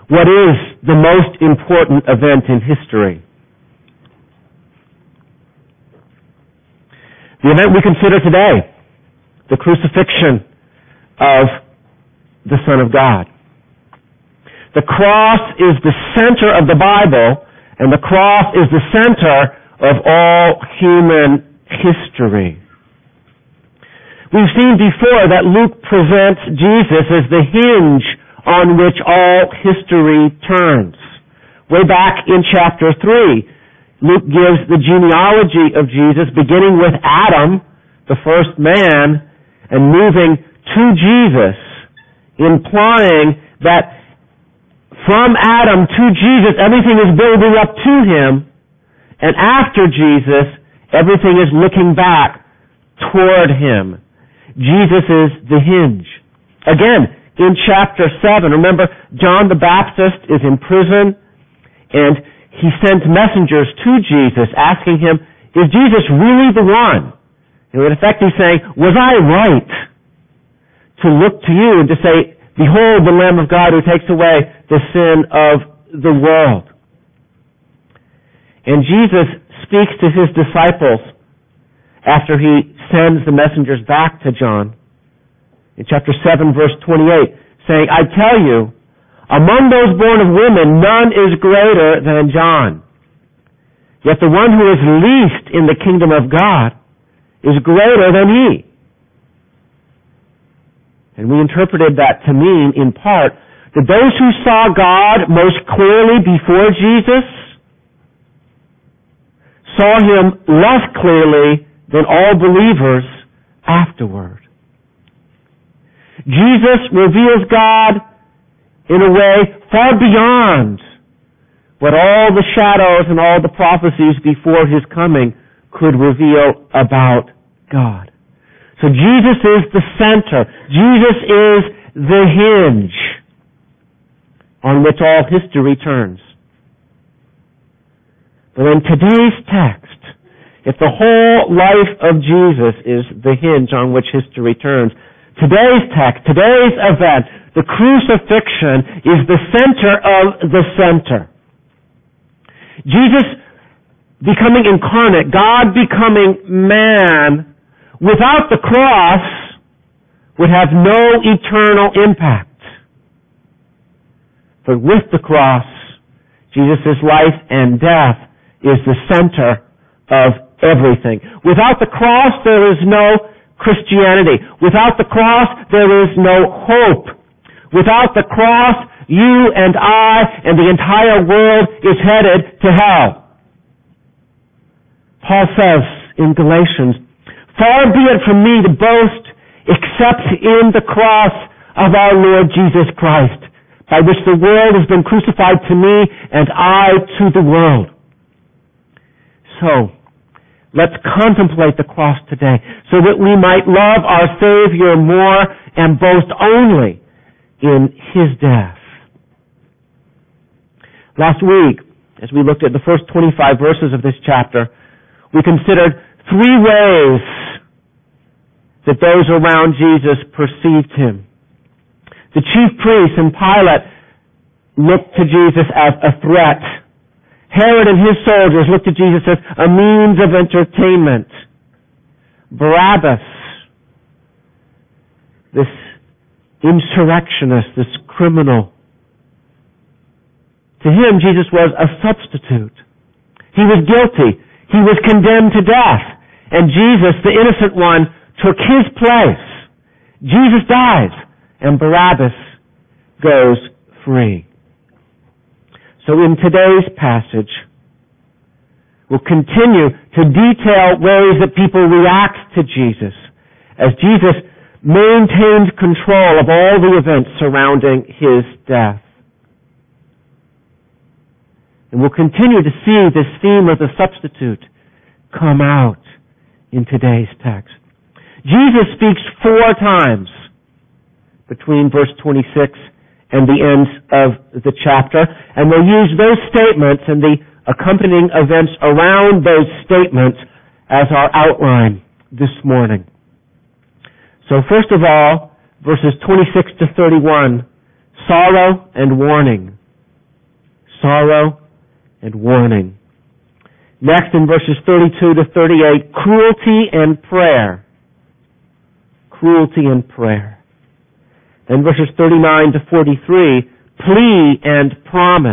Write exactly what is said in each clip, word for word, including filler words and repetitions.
What is the most important event in history? The event we consider today, the crucifixion of the Son of God. The cross is the center of the Bible, and the cross is the center of all human history. We've seen before that Luke presents Jesus as the hinge on which all history turns. Way back in chapter three, Luke gives the genealogy of Jesus, beginning with Adam, the first man, and moving to Jesus, implying that from Adam to Jesus, everything is building up to him, and after Jesus, everything is looking back toward him. Jesus is the hinge. Again, in chapter seven, remember, John the Baptist is in prison, and he sends messengers to Jesus asking him, is Jesus really the one? And in effect he's saying, was I right to look to you and to say, behold the Lamb of God who takes away the sin of the world. And Jesus speaks to his disciples after he sends the messengers back to John in chapter seven, verse twenty-eight, saying, I tell you, among those born of women, none is greater than John. Yet the one who is least in the kingdom of God is greater than he. And we interpreted that to mean, in part, that those who saw God most clearly before Jesus saw him less clearly than all believers afterward. Jesus reveals God in a way far beyond what all the shadows and all the prophecies before his coming could reveal about God. So Jesus is the center. Jesus is the hinge on which all history turns. But in today's text, if the whole life of Jesus is the hinge on which history turns, today's text, today's event, the crucifixion, is the center of the center. Jesus becoming incarnate, God becoming man, without the cross, would have no eternal impact. But with the cross, Jesus' life and death is the center of everything. Without the cross, there is no Christianity. Without the cross, there is no hope. Without the cross, you and I and the entire world is headed to hell. Paul says in Galatians, far be it from me to boast except in the cross of our Lord Jesus Christ, by which the world has been crucified to me and I to the world. So, let's contemplate the cross today so that we might love our Savior more and boast only in his death. Last week, as we looked at the first twenty-five verses of this chapter, we considered three ways that those around Jesus perceived him. The chief priests and Pilate looked to Jesus as a threat. Herod and his soldiers looked to Jesus as a means of entertainment. Barabbas, this insurrectionist, this criminal, to him Jesus was a substitute. He was guilty. He was condemned to death. And Jesus, the innocent one, took his place. Jesus dies, and Barabbas goes free. So in today's passage, we'll continue to detail ways that people react to Jesus as Jesus maintained control of all the events surrounding his death. And we'll continue to see this theme of the substitute come out in today's text. Jesus speaks four times between verse twenty-six and the end of the chapter, and we'll use those statements and the accompanying events around those statements as our outline this morning. So first of all, verses twenty-six to thirty-one, sorrow and warning. sorrow and warning. Next, in verses thirty-two to thirty-eight, cruelty and prayer. Cruelty and prayer. Then verses thirty-nine to forty-three, plea and promise.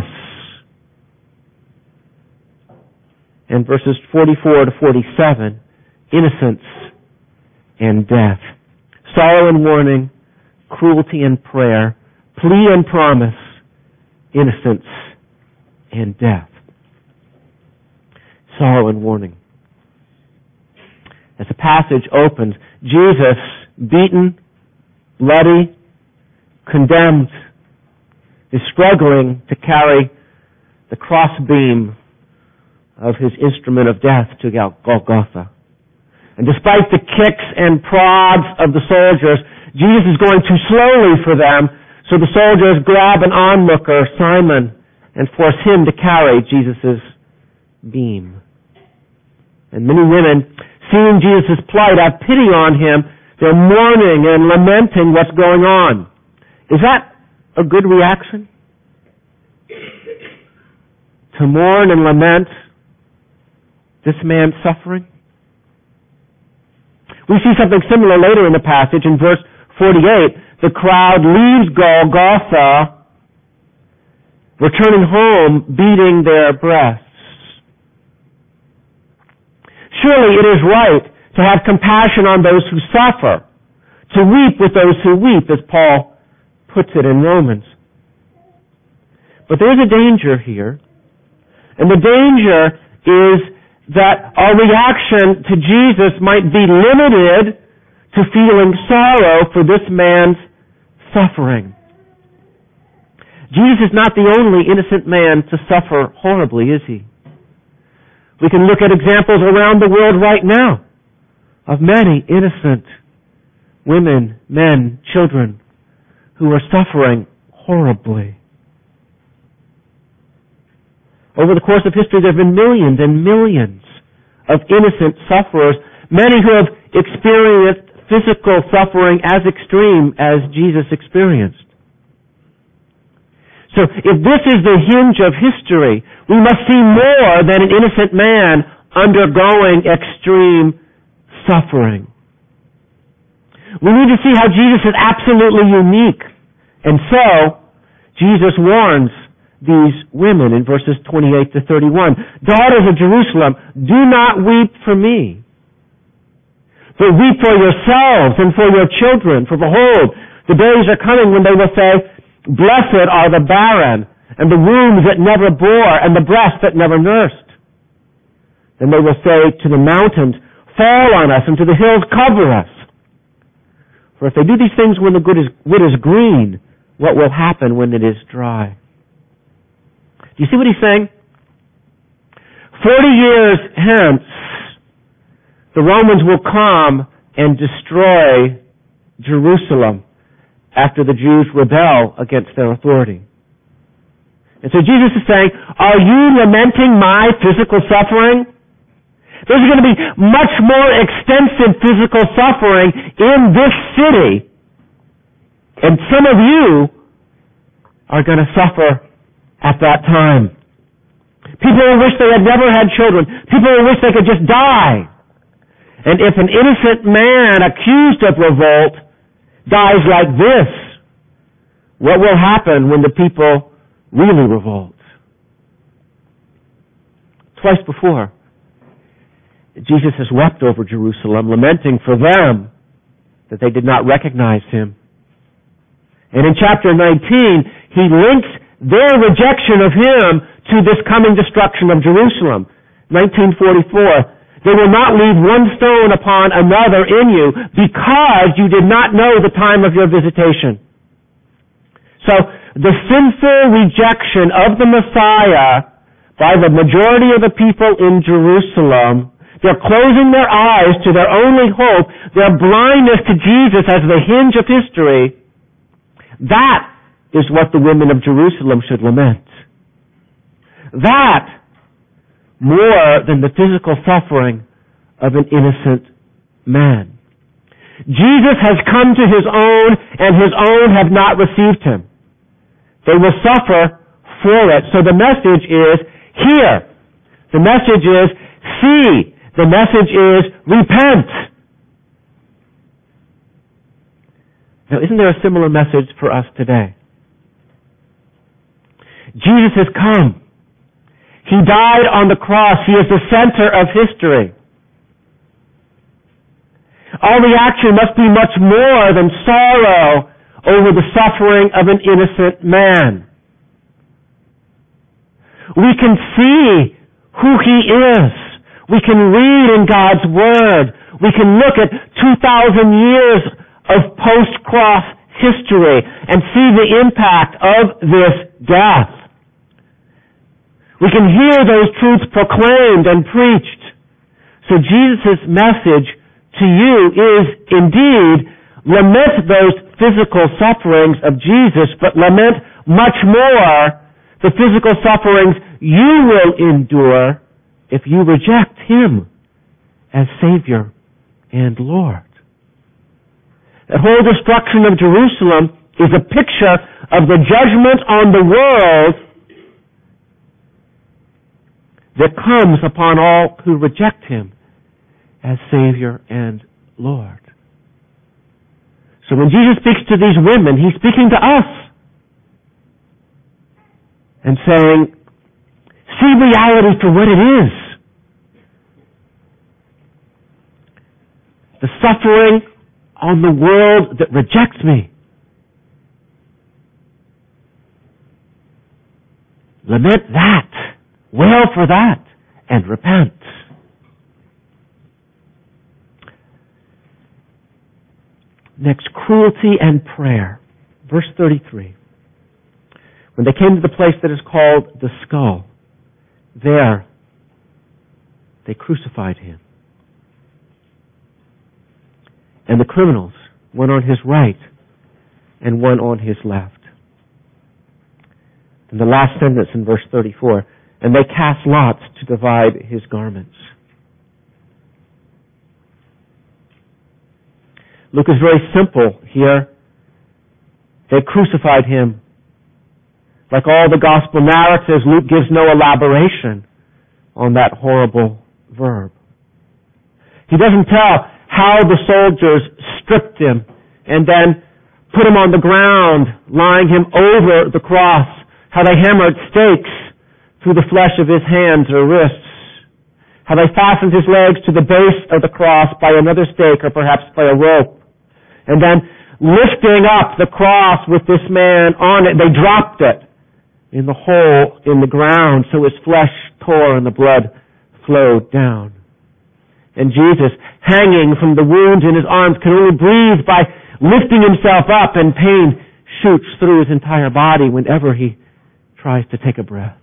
And verses forty-four to forty-seven, innocence and death. Sorrow and warning, cruelty and prayer, plea and promise, innocence and death. Sorrow and warning. As the passage opens, Jesus, beaten, bloody, condemned, is struggling to carry the crossbeam of his instrument of death to Golgotha. And despite the kicks and prods of the soldiers, Jesus is going too slowly for them, so the soldiers grab an onlooker, Simon, and force him to carry Jesus' beam. And many women, seeing Jesus' plight, have pity on him. They're mourning and lamenting what's going on. Is that a good reaction? To mourn and lament this man's suffering? We see something similar later in the passage in verse forty-eight. The crowd leaves Golgotha, returning home, beating their breasts. Surely it is right to have compassion on those who suffer, to weep with those who weep, as Paul puts it in Romans. But there is a danger here, and the danger is that our reaction to Jesus might be limited to feeling sorrow for this man's suffering. Jesus is not the only innocent man to suffer horribly, is he? We can look at examples around the world right now of many innocent women, men, children who are suffering horribly. Over the course of history, there have been millions and millions of innocent sufferers, many who have experienced physical suffering as extreme as Jesus experienced. So if this is the hinge of history, we must see more than an innocent man undergoing extreme suffering. We need to see how Jesus is absolutely unique. And so, Jesus warns these women in verses twenty-eight to thirty-one. Daughters of Jerusalem, do not weep for me, but weep for yourselves and for your children. For behold, the days are coming when they will say, blessed are the barren, and the wombs that never bore, and the breasts that never nursed. Then they will say to the mountains, fall on us, and to the hills, cover us. For if they do these things when the wood is, wood is green, what will happen when it is dry? Do you see what he's saying? Forty years hence, the Romans will come and destroy Jerusalem after the Jews rebel against their authority. And so Jesus is saying, are you lamenting my physical suffering? There's going to be much more extensive physical suffering in this city. And some of you are going to suffer at that time. People will wish they had never had children. People will wish they could just die. And if an innocent man accused of revolt dies like this, what will happen when the people really revolt? Twice before, Jesus has wept over Jerusalem, lamenting for them that they did not recognize him. And in chapter nineteen, he links their rejection of him to this coming destruction of Jerusalem. nineteen forty-four, they will not leave one stone upon another in you because you did not know the time of your visitation. So the sinful rejection of the Messiah by the majority of the people in Jerusalem, they're closing their eyes to their only hope, their blindness to Jesus as the hinge of history. That is what the women of Jerusalem should lament. That more than the physical suffering of an innocent man. Jesus has come to his own, and his own have not received him. They will suffer for it. So the message is hear. The message is see. The message is repent. Now, isn't there a similar message for us today? Jesus has come. He died on the cross. He is the center of history. Our reaction must be much more than sorrow over the suffering of an innocent man. We can see who He is. We can read in God's Word. We can look at two thousand years of post-cross history and see the impact of this death. We can hear those truths proclaimed and preached. So Jesus' message to you is indeed lament those physical sufferings of Jesus, but lament much more the physical sufferings you will endure if you reject Him as Savior and Lord. The whole destruction of Jerusalem is a picture of the judgment on the world that comes upon all who reject Him as Savior and Lord. So when Jesus speaks to these women, He's speaking to us and saying, see reality for what it is. The suffering on the world that rejects me. Lament that. Wail for that. And repent. Next, cruelty and prayer. Verse thirty-three. When they came to the place that is called the skull, there they crucified Him. And the criminals, one on His right and one on His left. And the last sentence in verse thirty-four, and they cast lots to divide His garments. Luke is very simple here. They crucified Him. Like all the gospel narratives, Luke gives no elaboration on that horrible verb. He doesn't tell how the soldiers stripped Him and then put Him on the ground, lying Him over the cross, how they hammered stakes through the flesh of His hands or wrists, how they fastened His legs to the base of the cross by another stake or perhaps by a rope, and then lifting up the cross with this man on it, they dropped it in the hole in the ground so His flesh tore and the blood flowed down. And Jesus, hanging from the wounds in His arms, can only breathe by lifting Himself up, and pain shoots through His entire body whenever He tries to take a breath.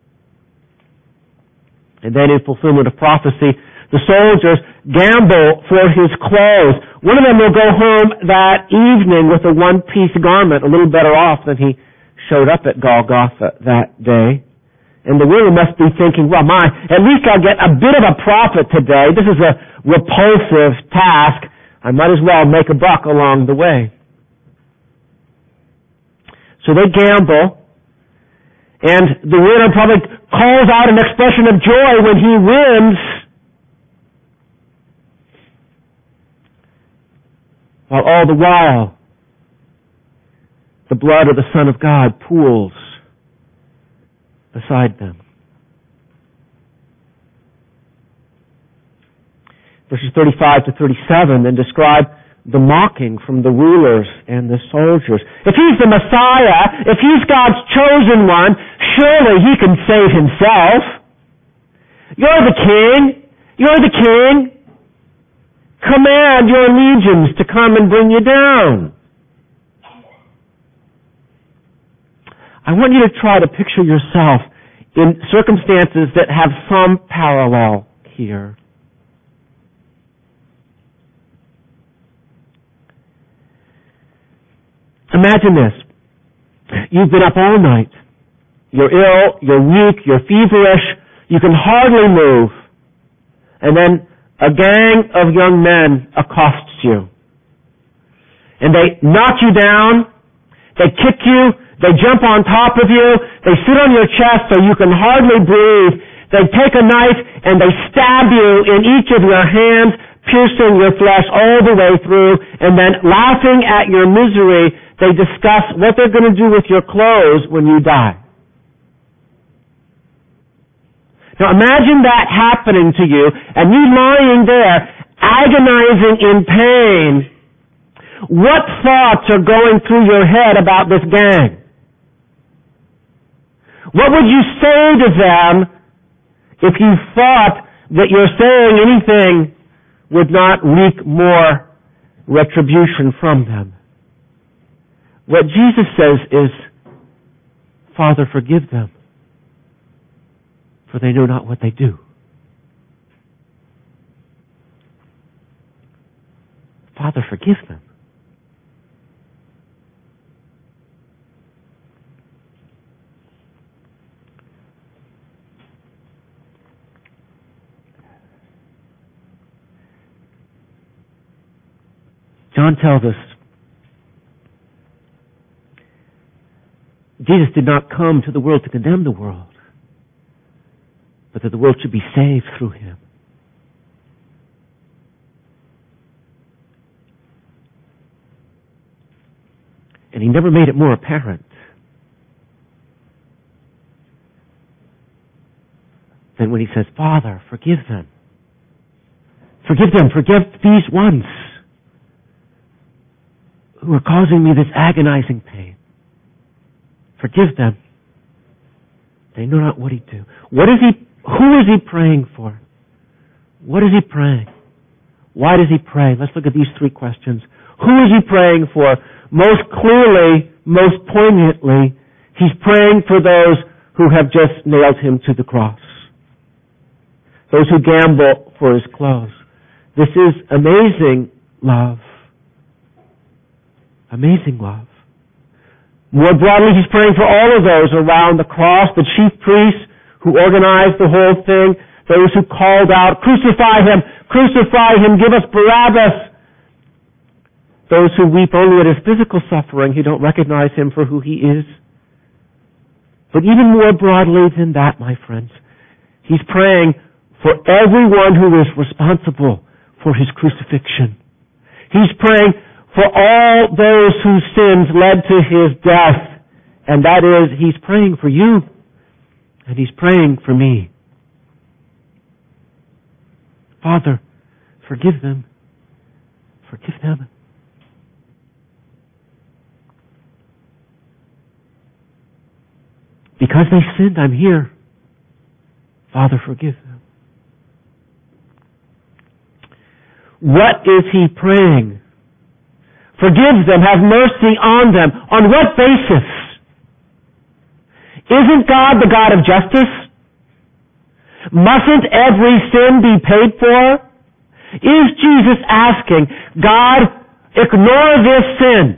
And then in fulfillment of prophecy, the soldiers gamble for His clothes. One of them will go home that evening with a one-piece garment, a little better off than he showed up at Golgotha that day. And the women must be thinking, well, my, at least I'll get a bit of a profit today. This is a repulsive task. I might as well make a buck along the way. So they gamble. And the winner probably calls out an expression of joy when he wins. While all the while, the blood of the Son of God pools beside them. Verses thirty-five to thirty-seven then describe the mocking from the rulers and the soldiers. If He's the Messiah, if He's God's chosen one, surely He can save Himself. You're the king. You're the king. Command your legions to come and bring you down. I want you to try to picture yourself in circumstances that have some parallel here. Imagine this. You've been up all night. You're ill, you're weak, you're feverish, you can hardly move. And then a gang of young men accosts you. And they knock you down, they kick you, They jump on top of you. They sit on your chest so you can hardly breathe. They take a knife and they stab you in each of your hands, piercing your flesh all the way through, and then laughing at your misery, they discuss what they're going to do with your clothes when you die. Now imagine that happening to you, and you lying there, agonizing in pain. What thoughts are going through your head about this gang? What would you say to them if you thought that your saying anything would not wreak more retribution from them? What Jesus says is, Father, forgive them, for they know not what they do. Father, forgive them. John tells us Jesus did not come to the world to condemn the world, but that the world should be saved through him. And he never made it more apparent than when he says, Father, forgive them. Forgive them. Forgive these ones who are causing me this agonizing pain. Forgive them. They know not what he do. What is he, who is he praying for? What is he praying? Why does he pray? Let's look at these three questions. Who is he praying for? Most clearly, most poignantly, he's praying for those who have just nailed him to the cross. Those who gamble for his clothes. This is amazing love. Amazing love. More broadly, he's praying for all of those around the cross, the chief priests who organized the whole thing, those who called out, crucify him, crucify him, give us Barabbas. Those who weep only at his physical suffering, who don't recognize him for who he is. But even more broadly than that, my friends, he's praying for everyone who is responsible for his crucifixion. He's praying for all those whose sins led to his death. And that is, he's praying for you, and he's praying for me. Father, forgive them. Forgive them. Because they sinned, I'm here. Father, forgive them. What is he praying? Forgive them, have mercy on them. On what basis? Isn't God the God of justice? Mustn't every sin be paid for? Is Jesus asking, God, ignore this sin?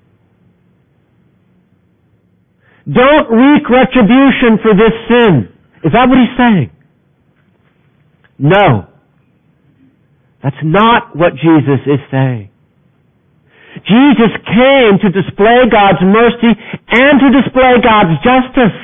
Don't wreak retribution for this sin. Is that what he's saying? No. That's not what Jesus is saying. Jesus came to display God's mercy and to display God's justice.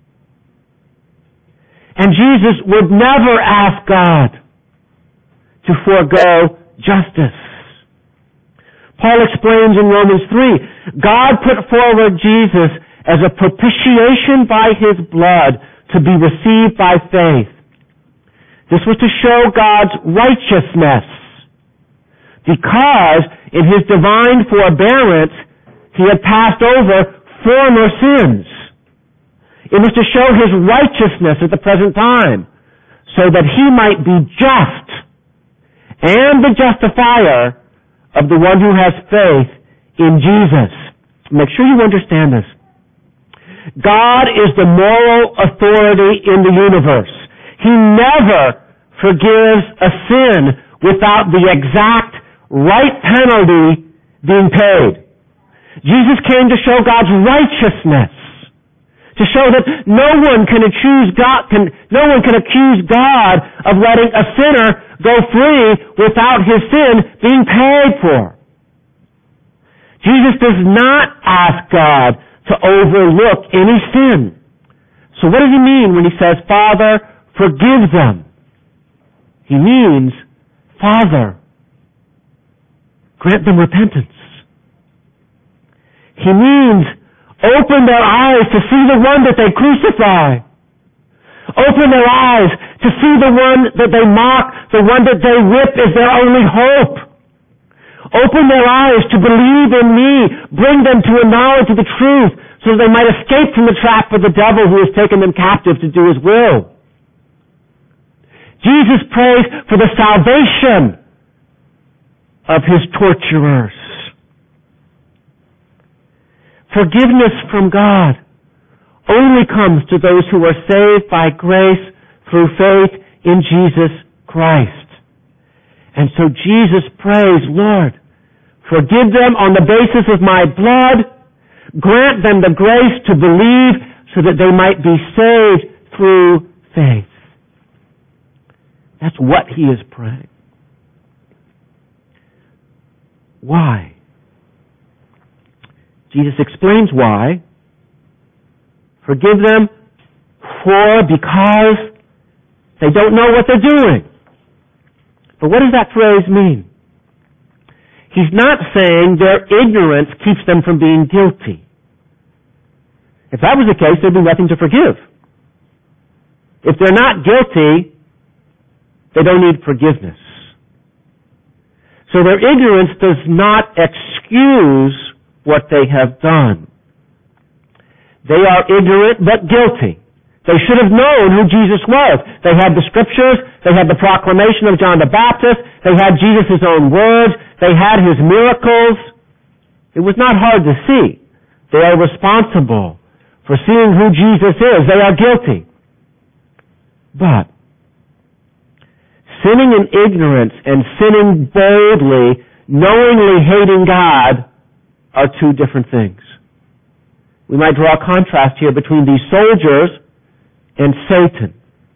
And Jesus would never ask God to forego justice. Paul explains in Romans three, God put forward Jesus as a propitiation by his blood to be received by faith. This was to show God's righteousness, because in his divine forbearance he had passed over former sins. It was to show his righteousness at the present time, so that he might be just and the justifier of the one who has faith in Jesus. Make sure you understand this. God is the moral authority in the universe. He never forgives a sin without the exact right penalty being paid. Jesus came to show God's righteousness, to show that no one can accuse God, can, no one can accuse God of letting a sinner go free without his sin being paid for. Jesus does not ask God to overlook any sin. So what does he mean when he says, Father, forgive them? He means, Father, grant them repentance. He means, open their eyes to see the one that they crucify. Open their eyes to see the one that they mock, the one that they whip as their only hope. Open their eyes to believe in me. Bring them to a knowledge of the truth so that they might escape from the trap of the devil who has taken them captive to do his will. Jesus prays for the salvation of his torturers. Forgiveness from God only comes to those who are saved by grace through faith in Jesus Christ. And so Jesus prays, Lord, forgive them on the basis of my blood. Grant them the grace to believe so that they might be saved through faith. That's what he is praying. Why? Jesus explains why. Forgive them for, because they don't know what they're doing. But what does that phrase mean? He's not saying their ignorance keeps them from being guilty. If that was the case, there'd be nothing to forgive. If they're not guilty, they don't need forgiveness. So their ignorance does not excuse what they have done. They are ignorant but guilty. They should have known who Jesus was. They had the scriptures. They had the proclamation of John the Baptist. They had Jesus' own words. They had his miracles. It was not hard to see. They are responsible for seeing who Jesus is. They are guilty. But sinning in ignorance and sinning boldly, knowingly hating God, are two different things. We might draw a contrast here between these soldiers and Satan.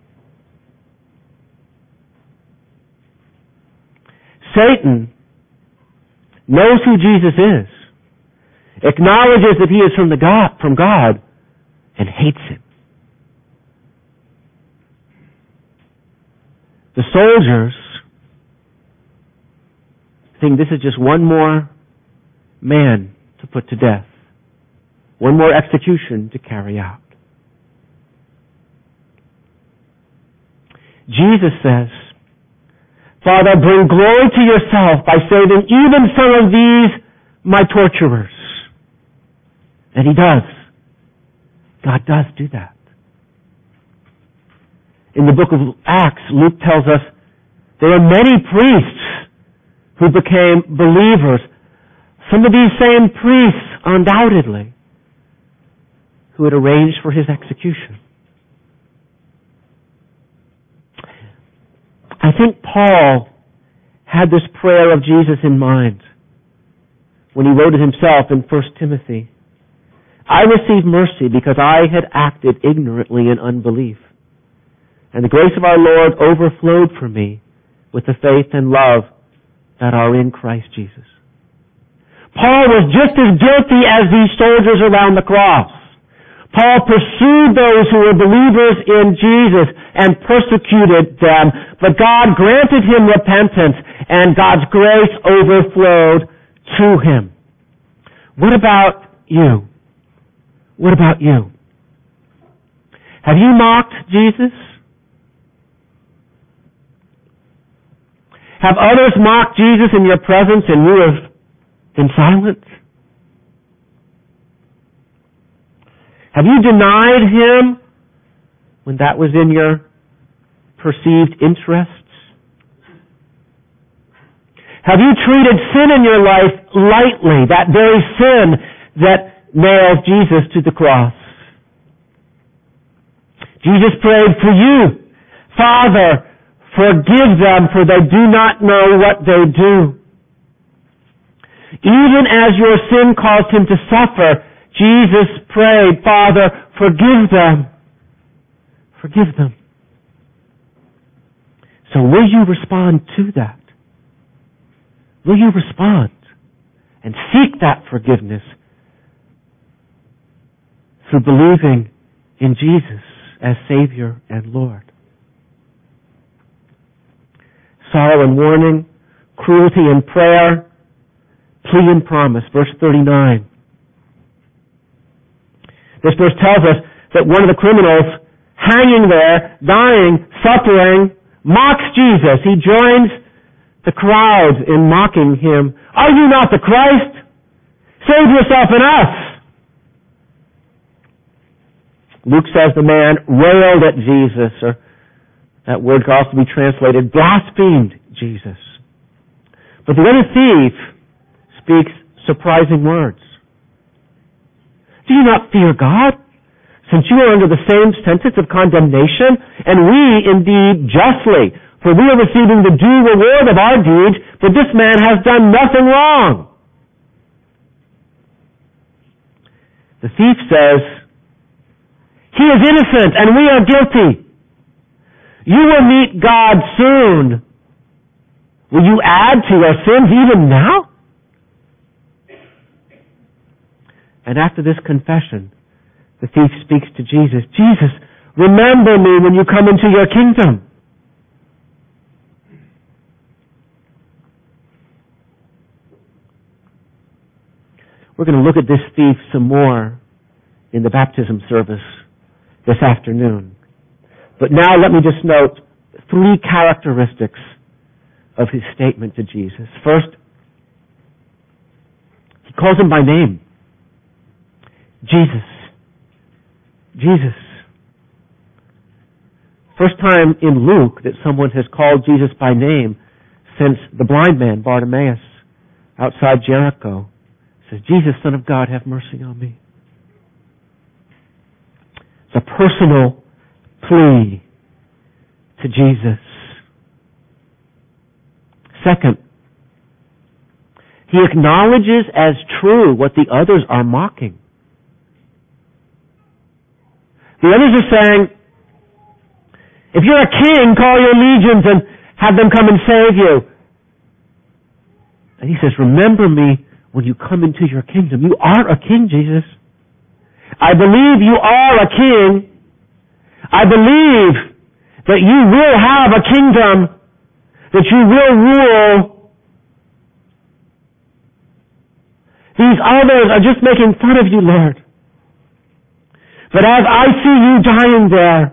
Satan knows who Jesus is, acknowledges that he is from the God, from God, and hates him. The soldiers think this is just one more man to put to death, one more execution to carry out. Jesus says, Father, bring glory to yourself by saving even some of these my torturers. And he does. God does do that. In the book of Acts, Luke tells us there are many priests who became believers. Some of these same priests, undoubtedly, who had arranged for his execution. I think Paul had this prayer of Jesus in mind when he wrote it himself in First Timothy. I received mercy because I had acted ignorantly in unbelief. And the grace of our Lord overflowed for me with the faith and love that are in Christ Jesus. Paul was just as guilty as these soldiers around the cross. Paul pursued those who were believers in Jesus and persecuted them, but God granted him repentance and God's grace overflowed to him. What about you? What about you? Have you mocked Jesus? Have others mocked Jesus in your presence and you have been silent? Have you denied him when that was in your perceived interests? Have you treated sin in your life lightly, that very sin that nails Jesus to the cross? Jesus prayed for you. Father, forgive them, for they do not know what they do. Even as your sin caused him to suffer, Jesus prayed, Father, forgive them. Forgive them. So will you respond to that? Will you respond and seek that forgiveness through believing in Jesus as Savior and Lord. Sorrow and warning, cruelty and prayer, plea and promise. Verse thirty-nine. This verse tells us that one of the criminals hanging there, dying, suffering, mocks Jesus. He joins the crowd in mocking him. Are you not the Christ? Save yourself and us. Luke says the man railed at Jesus, or that word could also be translated blasphemed Jesus. But the other thief speaks surprising words. Do you not fear God, since you are under the same sentence of condemnation? And we indeed justly, for we are receiving the due reward of our deeds, but this man has done nothing wrong. The thief says, he is innocent and we are guilty. You will meet God soon. Will you add to your sins even now? And after this confession, the thief speaks to Jesus. Jesus, remember me when you come into your kingdom. We're going to look at this thief some more in the baptism service this afternoon. But now let me just note three characteristics of his statement to Jesus. First, he calls him by name. Jesus. Jesus. First time in Luke that someone has called Jesus by name since the blind man, Bartimaeus, outside Jericho, says, Jesus, Son of God, have mercy on me. It's a personal plea to Jesus. Second, he acknowledges as true what the others are mocking. The others are saying, if you're a king, call your legions and have them come and save you. And he says, remember me when you come into your kingdom. You are a king, Jesus. I believe you are a king. I believe that you will have a kingdom, that you will rule. These others are just making fun of you, Lord. But as I see you dying there,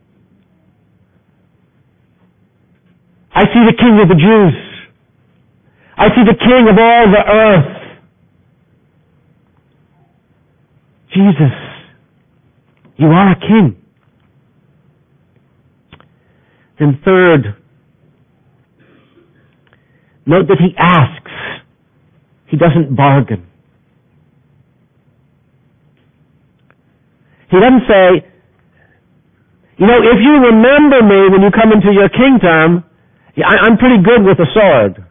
I see the King of the Jews. I see the King of all the earth. Jesus, you are a king. Then third, note that he asks. He doesn't bargain. He doesn't say, you know, if you remember me when you come into your kingdom, I'm pretty good with a sword.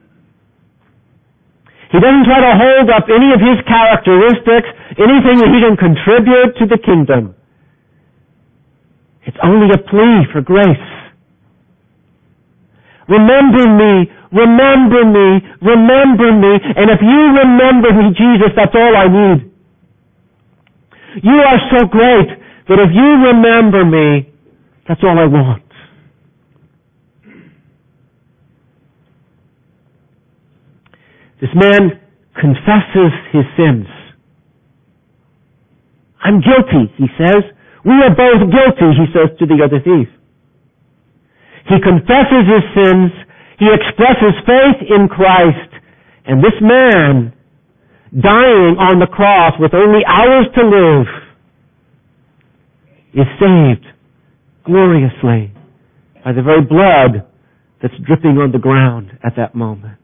He doesn't try to hold up any of his characteristics, anything that he can contribute to the kingdom. It's only a plea for grace. Remember me, remember me, remember me, and if you remember me, Jesus, that's all I need. You are so great that if you remember me, that's all I want. This man confesses his sins. I'm guilty, he says. We are both guilty, he says to the other thief. He confesses his sins. He expresses faith in Christ. And this man, dying on the cross with only hours to live, is saved gloriously by the very blood that's dripping on the ground at that moment.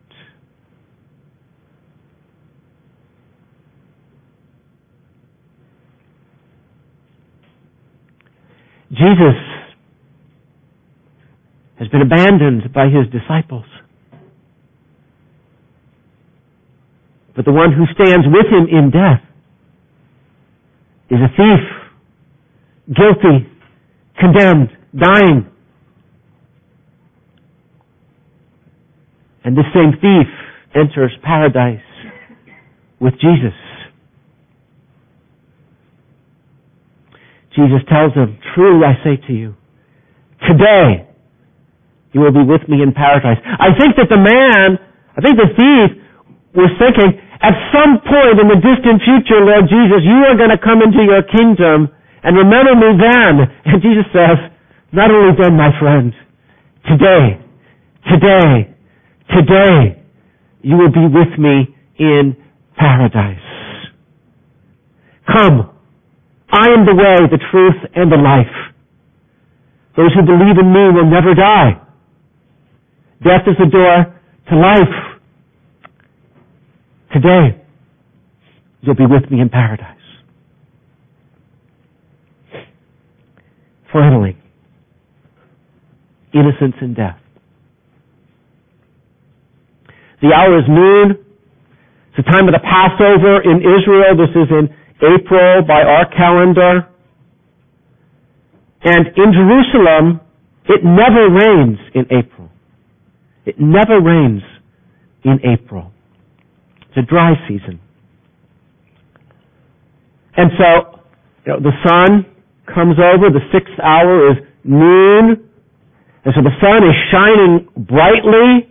Jesus has been abandoned by his disciples. But the one who stands with him in death is a thief, guilty, condemned, dying. And this same thief enters paradise with Jesus. Jesus tells him, truly I say to you, today you will be with me in paradise. I think that the man, I think the thief was thinking, at some point in the distant future, Lord Jesus, you are going to come into your kingdom and remember me then. And Jesus says, not only then, my friend, today, today, today, you will be with me in paradise. Come, I am the way, the truth, and the life. Those who believe in me will never die. Death is the door to life. Today, you'll be with me in paradise. Finally, innocence in death. The hour is noon. It's the time of the Passover in Israel. This is in April by our calendar. And in Jerusalem, it never rains in April. It never rains in April. It's a dry season. And so, you know, the sun comes over, the sixth hour is noon, and so the sun is shining brightly,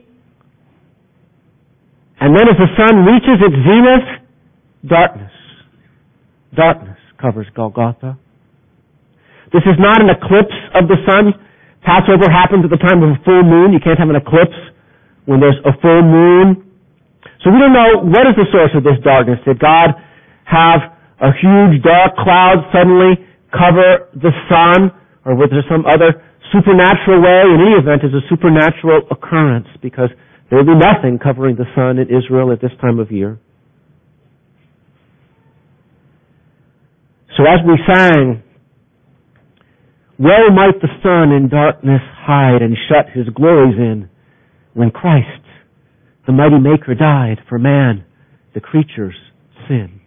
and then as the sun reaches its zenith, darkness. Darkness covers Golgotha. This is not an eclipse of the sun. Passover happens at the time of a full moon. You can't have an eclipse when there's a full moon. So we don't know what is the source of this darkness. Did God have a huge dark cloud suddenly cover the sun? Or was there some other supernatural way? In any event, it's a supernatural occurrence because there will be nothing covering the sun in Israel at this time of year. So as we sang, well might the sun in darkness hide and shut his glories in when Christ, the mighty Maker, died for man, the creature's sin.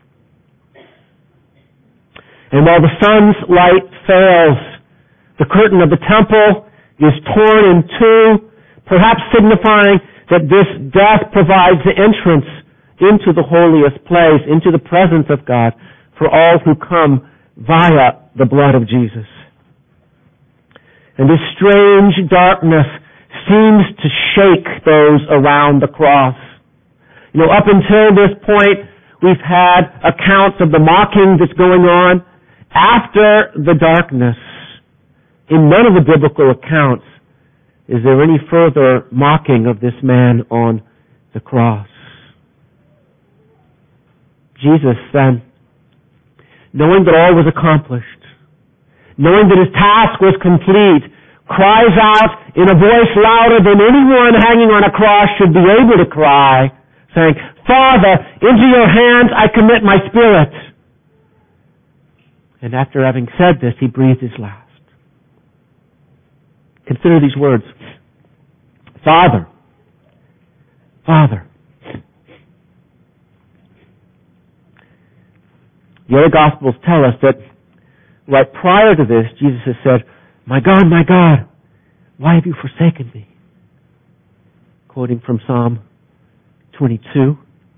And while the sun's light fails, the curtain of the temple is torn in two, perhaps signifying that this death provides the entrance into the holiest place, into the presence of God, for all who come via the blood of Jesus. And this strange darkness seems to shake those around the cross. You know, up until this point, we've had accounts of the mocking that's going on. After the darkness, in none of the biblical accounts is there any further mocking of this man on the cross. Jesus then, knowing that all was accomplished, knowing that his task was complete, cries out in a voice louder than anyone hanging on a cross should be able to cry, saying, Father, into your hands I commit my spirit. And after having said this, he breathed his last. Consider these words. Father, Father. The other Gospels tell us that right prior to this, Jesus has said, My God, my God, why have you forsaken me? Quoting from Psalm twenty-two.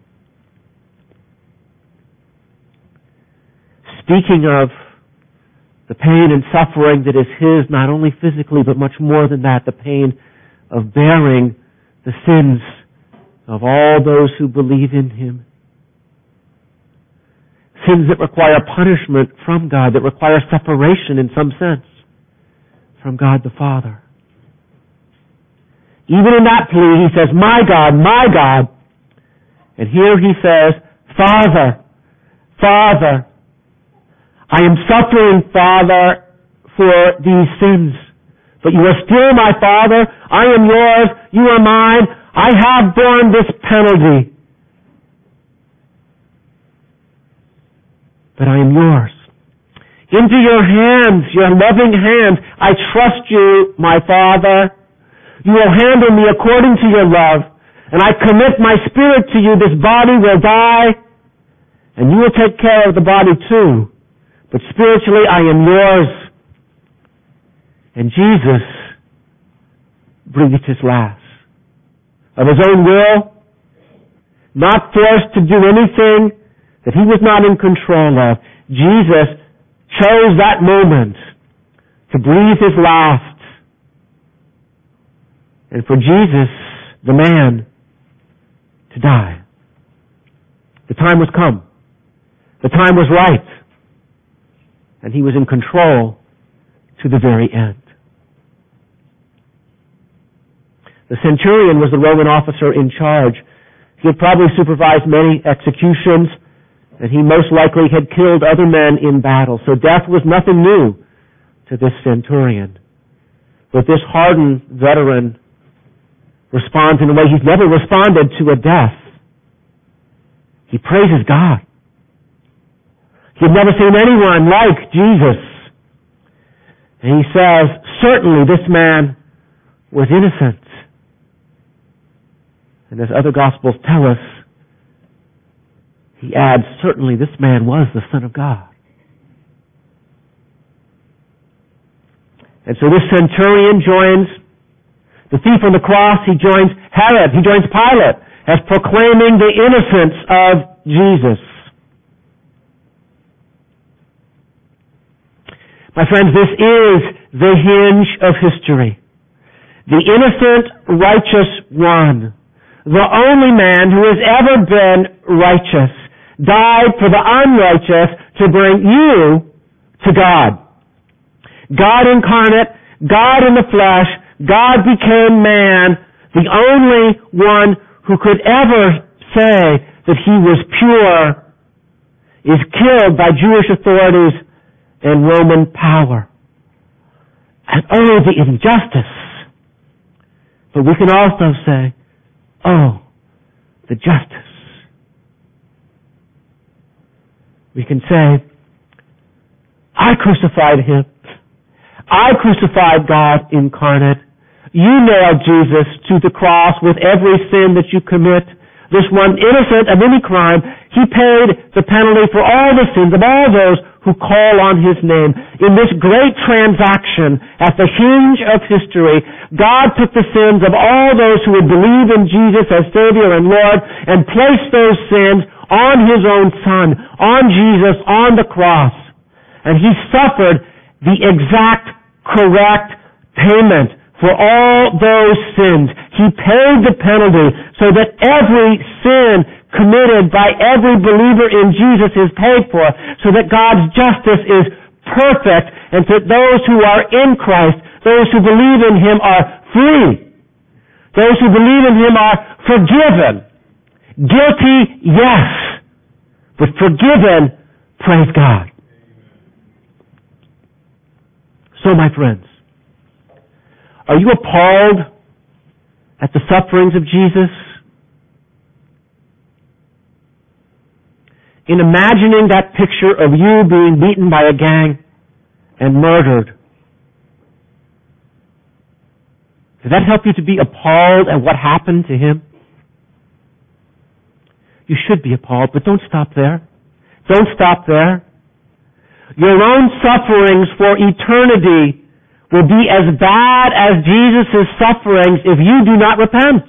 Speaking of the pain and suffering that is his, not only physically, but much more than that, the pain of bearing the sins of all those who believe in him. Sins that require punishment from God, that require separation in some sense from God the Father. Even in that plea, he says, My God, my God. And here he says, Father, Father, I am suffering, Father, for these sins. But you are still my Father. I am yours. You are mine. I have borne this penalty. But I am yours. Into your hands, your loving hands, I trust you, my Father. You will handle me according to your love. And I commit my spirit to you. This body will die. And you will take care of the body too. But spiritually, I am yours. And Jesus breathed his last. Of his own will, not forced to do anything that he was not in control of, Jesus chose that moment to breathe his last. And for Jesus, the man, to die. The time was come. The time was right. And he was in control to the very end. The centurion was the Roman officer in charge. He had probably supervised many executions, and he most likely had killed other men in battle. So death was nothing new to this centurion. But this hardened veteran responds in a way he's never responded to a death. He praises God. He'd never seen anyone like Jesus. And he says, certainly this man was innocent. And as other Gospels tell us, he adds, certainly this man was the Son of God. And so this centurion joins the thief on the cross. He joins Herod. He joins Pilate as proclaiming the innocence of Jesus. My friends, this is the hinge of history. The innocent, righteous one, the only man who has ever been righteous, died for the unrighteous to bring you to God. God incarnate, God in the flesh, God became man, the only one who could ever say that he was pure, is killed by Jewish authorities and Roman power. And oh, the injustice. But we can also say, oh, the justice. We can say, I crucified him. I crucified God incarnate. You nailed Jesus to the cross with every sin that you commit. This one innocent of any crime, he paid the penalty for all the sins of all those who call on his name. In this great transaction, at the hinge of history, God took the sins of all those who would believe in Jesus as Savior and Lord and placed those sins on his own Son, on Jesus, on the cross. And he suffered the exact correct payment for all those sins. He paid the penalty so that every sin committed by every believer in Jesus is paid for, so that God's justice is perfect, and that those who are in Christ, those who believe in him, are free. Those who believe in him are forgiven. Guilty, yes, but forgiven, praise God. So, my friends, are you appalled at the sufferings of Jesus? In imagining that picture of you being beaten by a gang and murdered, does that help you to be appalled at what happened to him? You should be appalled, but don't stop there. Don't stop there. Your own sufferings for eternity will be as bad as Jesus' sufferings if you do not repent.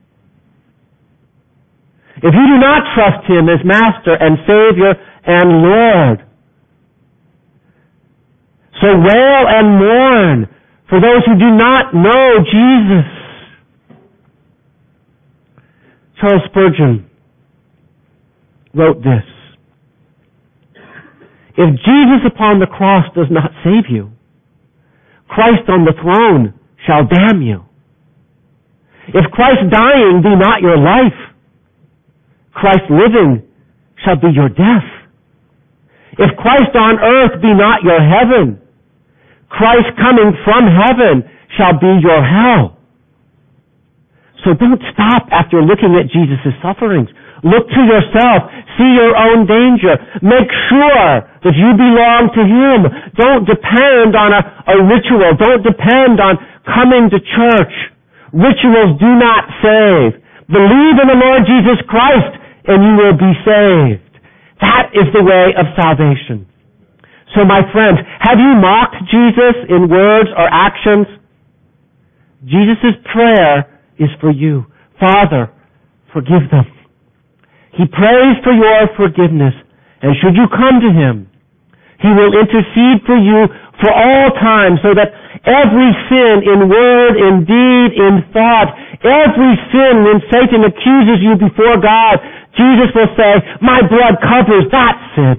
If you do not trust him as Master and Savior and Lord. So wail and mourn for those who do not know Jesus. Charles Spurgeon wrote this: if Jesus upon the cross does not save you, Christ on the throne shall damn you. If Christ dying be not your life, Christ living shall be your death. If Christ on earth be not your heaven, Christ coming from heaven shall be your hell. So don't stop after looking at Jesus' sufferings. Look to yourself. See your own danger. Make sure that you belong to him. Don't depend on a, a ritual. Don't depend on coming to church. Rituals do not save. Believe in the Lord Jesus Christ and you will be saved. That is the way of salvation. So my friends, have you mocked Jesus in words or actions? Jesus' prayer is for you. Father, forgive them. He prays for your forgiveness. And should you come to him, He will intercede for you for all time, so that every sin in word, in deed, in thought, every sin when Satan accuses you before God, Jesus will say, my blood covers that sin.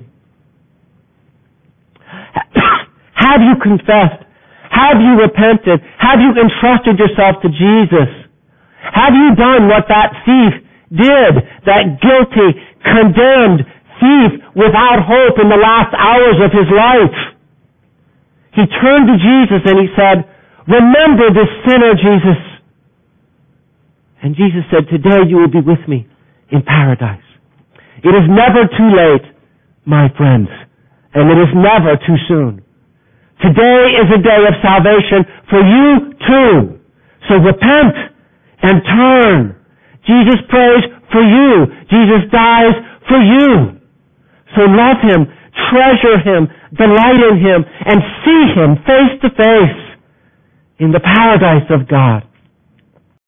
Have you confessed? Have you repented? Have you entrusted yourself to Jesus? Have you done what that thief did, that guilty, condemned thief without hope in the last hours of his life? He turned to Jesus and he said, remember this sinner, Jesus. And Jesus said, today you will be with me in paradise. It is never too late, my friends, and it is never too soon. Today is a day of salvation for you too. So repent and turn. Jesus prays for you. Jesus dies for you. So love Him, treasure Him, delight in Him, and see Him face to face in the paradise of God.